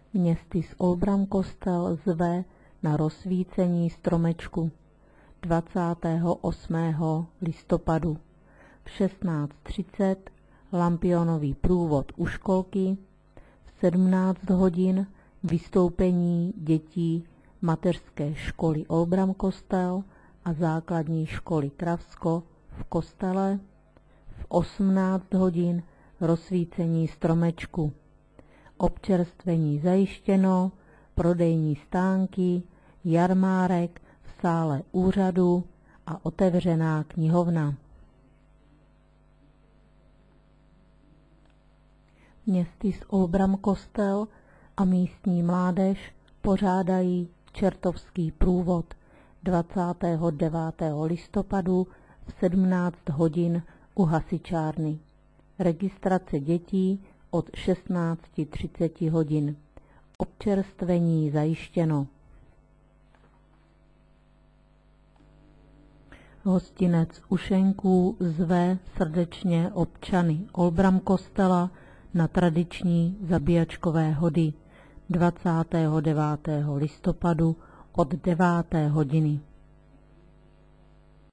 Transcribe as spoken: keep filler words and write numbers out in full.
Městys Olbram kostel zve na rozsvícení stromečku dvacátého osmého listopadu v šestnáct třicet lampionový průvod u školky, v sedmnáct hodin vystoupení dětí mateřské školy Olbram kostel a základní školy Kravsko v kostele, v osmnáct hodin rozsvícení stromečku. Občerstvení zajištěno, prodejní stánky, jarmárek v sále úřadu a otevřená knihovna. Městys Olbram kostel a místní mládež pořádají čertovský průvod dvacátého devátého listopadu v sedmnáct hodin u hasičárny. Registrace dětí od šestnáct třicet hodin. Občerstvení zajištěno. Hostinec Ušenků zve srdečně občany Olbram kostela na tradiční zabíjačkové hody dvacátého devátého listopadu od deváté hodiny.